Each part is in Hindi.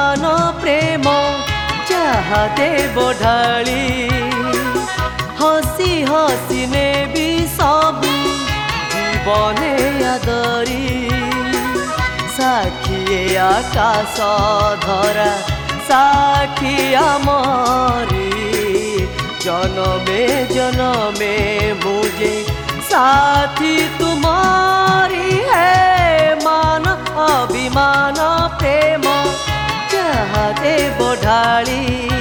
अभिमान प्रेम चाहते बढ़ाली हसी हसी ने भी सब जीवने आदरी साखिए आकाश धरा साखी आमरी जनमे जनमे मुझे साथी तुम्हारी है मान अभिमान प्रेम चाहते बढ़ाली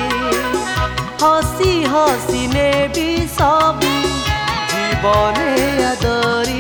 हसी हसी ने भी सब जीवने आदरी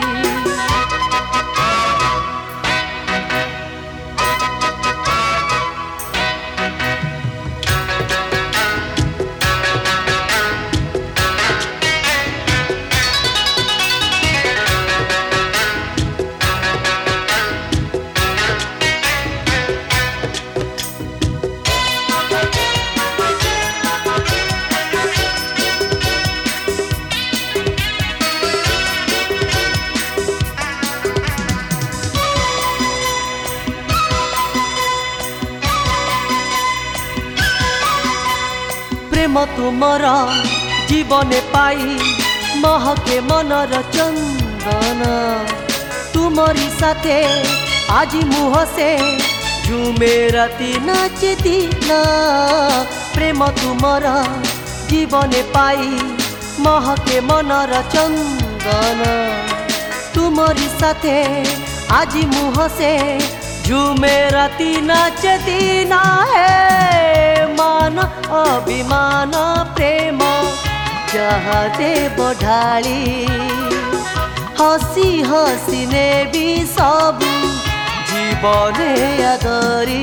प्रेम तुमर जीवने पाई महके मनर चंदन तुमरी साथे आज मुह से झूमे राती नाच दिन प्रेम तुमर जीवने पाई महके मनर चंदन तुमरी साथे आज मुह से झूमे राती नाच दिन है मान अभिमान प्रेम चाहते बढ़ाली हसी हसी ने भी सब जीवने आदरी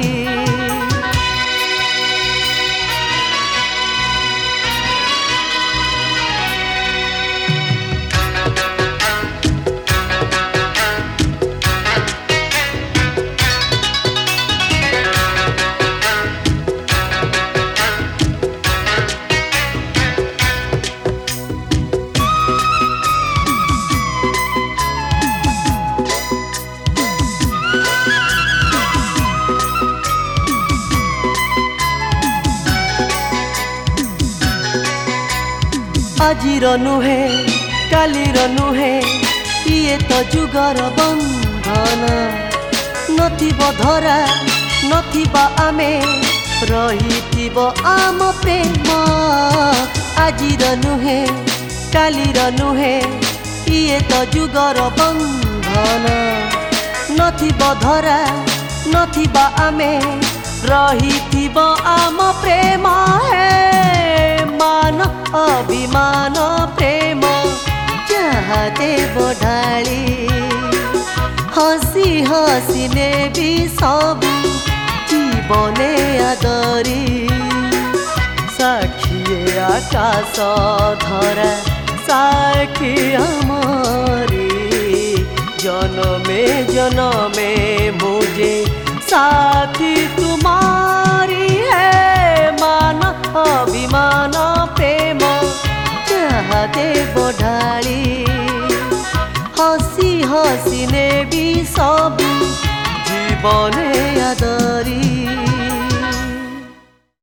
आजिर नुहे कालीर नुहे ये तो जुगर बंधन नथिब धरा नथिबा आमे रहिथिब आम प्रेम आजिर नुहे कालीर नुहे ये तो जुगर बंधन नथिब धरा नथिबा आमे रहिथिब आम प्रेम है मान अभिमान प्रेम चाहते बढ़ाली हसी हसी ने भी सब जीवने आदरी साखिए आकाश धरा साखी आमरी जनमे जनमे मुझे साथी तुम्हारी है मान अभिमान प्रेम चाहते बढ़ाली हसी हसी ने भी सब जीवने आदरी।